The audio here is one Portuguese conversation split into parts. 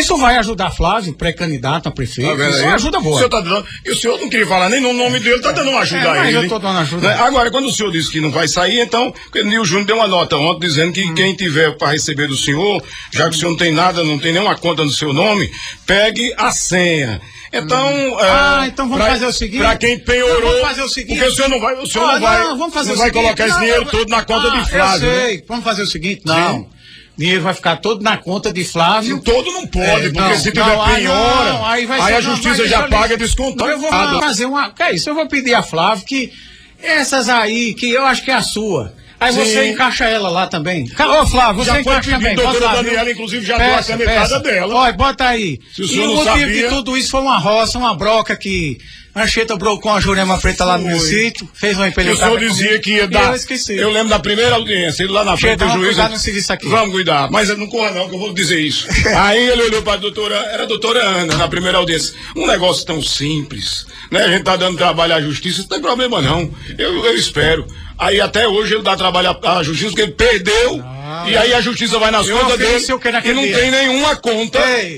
Isso vai ajudar Flávio, pré-candidato a prefeito. Isso é uma ajuda boa. O senhor tá dando, e o senhor não queria falar nem no nome dele, tá dando uma ajuda a ele. Eu tô dando ajuda. Agora, quando o senhor disse que não vai sair, então, o Nil Júnior deu uma nota ontem dizendo que quem tiver para receber do senhor, já que o senhor não tem nada, não tem nenhuma conta no seu nome, pegue a senha. Então, então vamos fazer o seguinte. Para quem penhorou, vamos fazer o seguinte. Porque o senhor não vai, não vai colocar esse dinheiro todo na conta de Flávio. Eu sei. Vamos fazer o seguinte, não. Sim. Dinheiro vai ficar todo na conta de Flávio. Todo não pode, porque se tiver penhora, aí a justiça já paga descontado. Eu vou fazer que é isso? Eu vou pedir a Flávio que essas aí, que eu acho que é a sua. Aí você encaixa ela lá também. Ô, Flávio, você encaixa também. A doutora Daniela, inclusive, já deu a canetada dela. Olha, bota aí. Se o senhor não sabia... de tudo isso foi uma roça, uma broca que... Anchieta brocou a Jurema Preta lá no meu sítio, fez uma empelhotada. O senhor dizia que ia dar... Eu lembro da primeira audiência, ele lá na frente do juiz... Vamos cuidar, mas não corra não, que eu vou dizer isso. Aí ele olhou para a doutora, era a doutora Ana, na primeira audiência. Um negócio tão simples, né? A gente tá dando trabalho à justiça, não tem problema não. Eu espero. Aí até hoje ele dá trabalho à justiça, porque ele perdeu, e aí a justiça vai nas contas dele, e não tem nenhuma conta,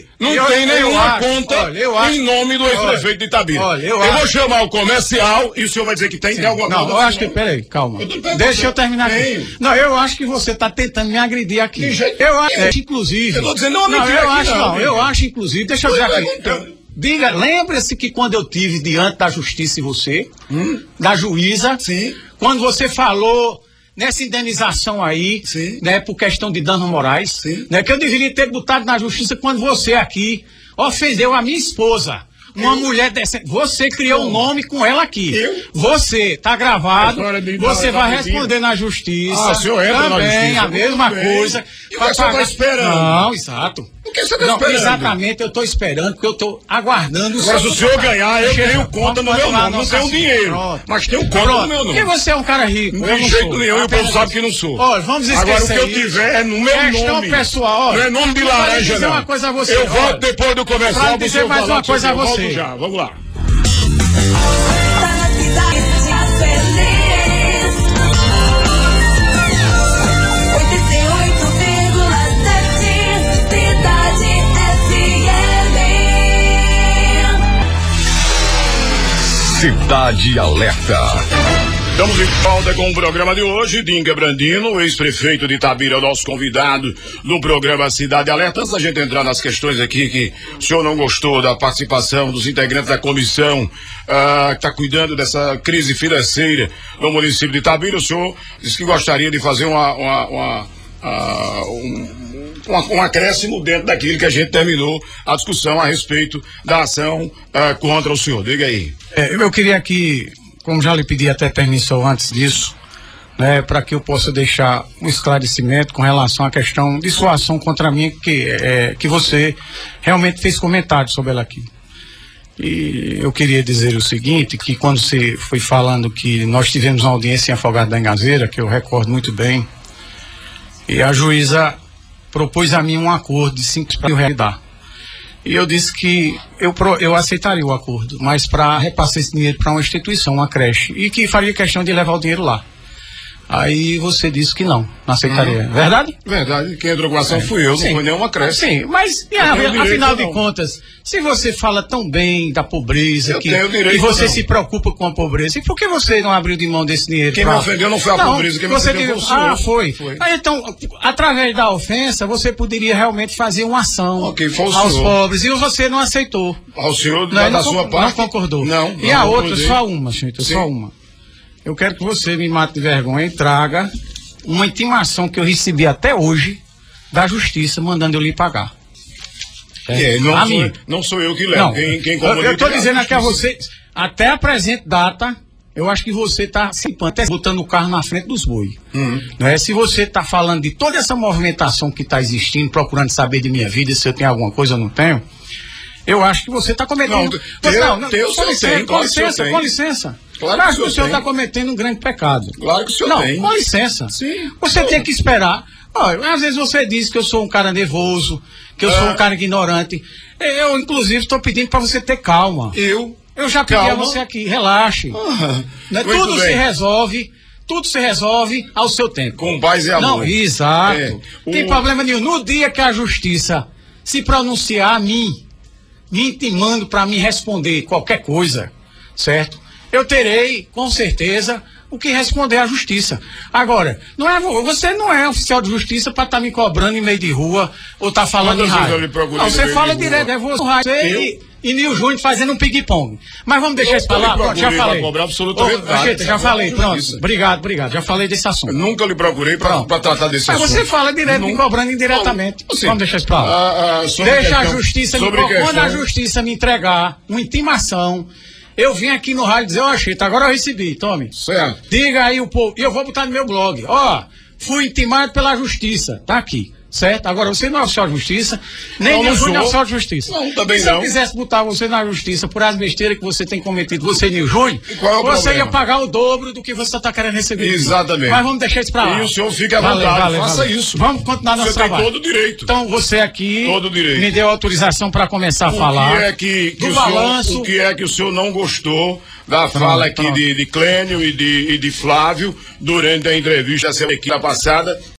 em nome do ex-prefeito de Itabira. Eu vou chamar o comercial, e o senhor vai dizer que tem alguma coisa. Não, eu acho que, peraí, calma. Deixa eu terminar aqui. Não, eu acho que você tá tentando me agredir aqui. Eu acho, inclusive... Eu tô dizendo, eu acho, inclusive, deixa eu dizer aqui. Diga, lembre-se que quando eu tive diante da justiça e você, da juíza, quando você falou nessa indenização aí, né, por questão de danos morais, né, que eu deveria ter botado na justiça quando você aqui ofendeu a minha esposa. Uma mulher decente. Você criou um nome com ela aqui. Você, tá gravado. Você vai responder na justiça. O senhor entra na justiça. A mesma coisa. E você tá esperando. Não, exato. O que você tá esperando? Exatamente, eu tô esperando, porque eu tô aguardando. Agora, se o senhor ganhar, eu tenho conta no meu nome. Não tenho dinheiro, mas tenho conta no meu nome. Porque você é um cara rico. De jeito nenhum, e o povo sabe que não sou. Olha, vamos esquecer. Agora, o que eu tiver é no meu nome. Questão pessoal, não é nome de laranja, não. Uma coisa a você. Eu volto depois do comercial. Vou dizer mais uma coisa a você. Já, vamos lá. Cidade Alerta. Estamos em pauta com o programa de hoje. Dinga Brandino, ex-prefeito de Itabira, é o nosso convidado no programa Cidade Alerta. Antes da gente entrar nas questões aqui que o senhor não gostou da participação dos integrantes da comissão que está cuidando dessa crise financeira no município de Itabira, o senhor disse que gostaria de fazer um acréscimo dentro daquilo que a gente terminou a discussão a respeito da ação contra o senhor. Diga aí. Eu queria que, como já lhe pedi até permissão antes disso, né, para que eu possa deixar um esclarecimento com relação à questão de sua ação contra mim, que você realmente fez comentário sobre ela aqui. E eu queria dizer o seguinte, que quando você foi falando que nós tivemos uma audiência em Afogados da Engazeira, que eu recordo muito bem, e a juíza propôs a mim um acordo de 5 para eu realizar. E eu disse que eu aceitaria o acordo, mas para repassar esse dinheiro para uma instituição, uma creche, e que faria questão de levar o dinheiro lá. Aí você disse que não aceitaria. Verdade? Verdade. Quem entrou com a ação fui eu, não foi nenhuma creche. Sim, mas afinal de contas, se você fala tão bem da pobreza e você se preocupa com a pobreza, e por que você não abriu de mão desse dinheiro? Quem me ofendeu não foi a pobreza, quem me ofendeu foi o senhor. Foi. Aí, então, através da ofensa, você poderia realmente fazer uma ação aos pobres, e você não aceitou. Ao senhor, da sua parte? Não concordou. Não. E a outra, só uma, gente, só uma. Eu quero que você me mate de vergonha e traga uma intimação que eu recebi até hoje da justiça mandando eu lhe pagar. Não sou eu que levo. Quem eu estou dizendo aqui a você, até a presente data, eu acho que você está botando o carro na frente dos bois. Se você está falando de toda essa movimentação que está existindo, procurando saber de minha vida, se eu tenho alguma coisa ou não tenho, eu acho que você está cometendo... Com licença. Claro que o senhor está cometendo um grande pecado. Claro que o senhor tem. Com licença. Sim. Você tem que esperar. Às vezes você diz que eu sou um cara nervoso, que eu sou um cara ignorante. Eu, inclusive, estou pedindo para você ter calma. Eu já pedi a você aqui, relaxe. Tudo se resolve ao seu tempo. Com paz e amor. Não, exato. Tem problema nenhum. No dia que a justiça se pronunciar a mim, me intimando para me responder qualquer coisa, certo? Eu terei, com certeza, o que responder à justiça. Agora, você não é oficial de justiça para estar me cobrando em meio de rua ou estar falando em rádio. Não, você fala direto, é você e Nil Júnior fazendo um ping-pong. Mas vamos deixar isso pra lá. Já falei. Cobrar absolutamente nada. Já falei, pronto. Obrigado. Já falei desse assunto. Eu nunca lhe procurei para tratar desse assunto. Mas você fala direto, me cobrando indiretamente. Vamos deixar isso pra lá. Deixa a justiça quando a justiça me entregar uma intimação. Eu vim aqui no rádio dizer, Chita, agora eu recebi, tome. Certo. Diga aí o povo, e eu vou botar no meu blog. Fui intimado pela justiça, tá aqui. Certo? Agora, você não é oficial de justiça, nem Nil Júnior é oficial de justiça. Não, também não. Se eu quisesse botar você na justiça por as besteiras que você tem cometido, você e Nil Júnior, você ia pagar o dobro do que você está querendo receber. Exatamente. Mas vamos deixar isso pra lá. E o senhor fica à vontade, faça isso. Vamos continuar nosso trabalho. Você tem todo o direito. Então, você aqui me deu autorização para começar a falar o que é que o senhor não gostou da fala aqui de Clênio e de Flávio durante a entrevista semana passada.